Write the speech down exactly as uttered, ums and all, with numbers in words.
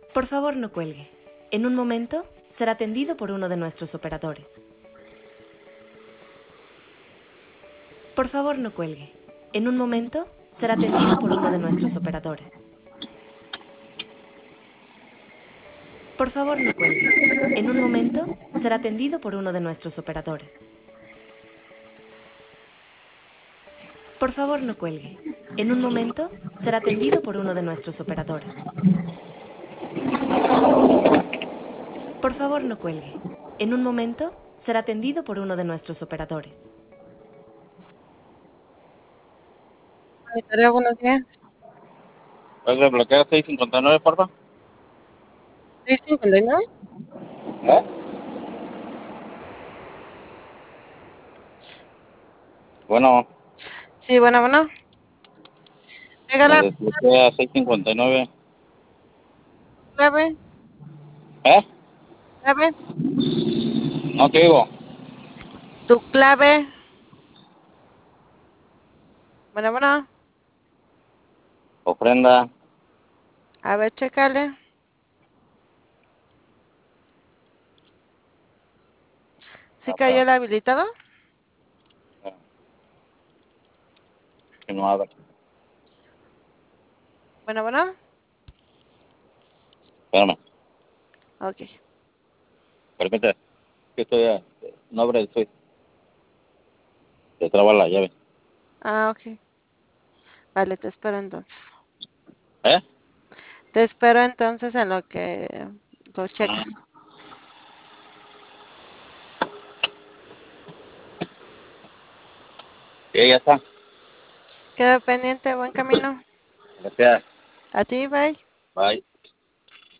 Por favor, no cuelgue. En un momento será atendido por uno de nuestros operadores. Por favor, no cuelgue. En un momento será atendido por uno de nuestros operadores. Por favor, no cuelgue. En un momento será atendido por uno de nuestros operadores. Por favor, no cuelgue. En un momento será atendido por uno de nuestros operadores. Por favor, no cuelgue. En un momento será atendido por uno de nuestros operadores. Monitorea, buenos días. ¿Puedes desbloquear seis cincuenta y nueve, porfa? ¿seis cincuenta y nueve? ¿Eh? Bueno, Sí, bueno, bueno. me Pégala desbloquea seis cincuenta y nueve. clave, ¿Eh? clave, No te digo. tu clave. Bueno, bueno. Ofrenda. A ver, chécale. ¿Sí cayó el habilitado? Que no abre. Bueno, bueno. Espérame. Ok. Permite. Que estoy a... No abre el switch. Te traba la llave. Ah, ok. Vale, te espero entonces. ¿Eh? Te espero entonces en lo que lo checas. Sí, ya está. Queda pendiente, buen camino. Gracias. A ti, bye. Bye.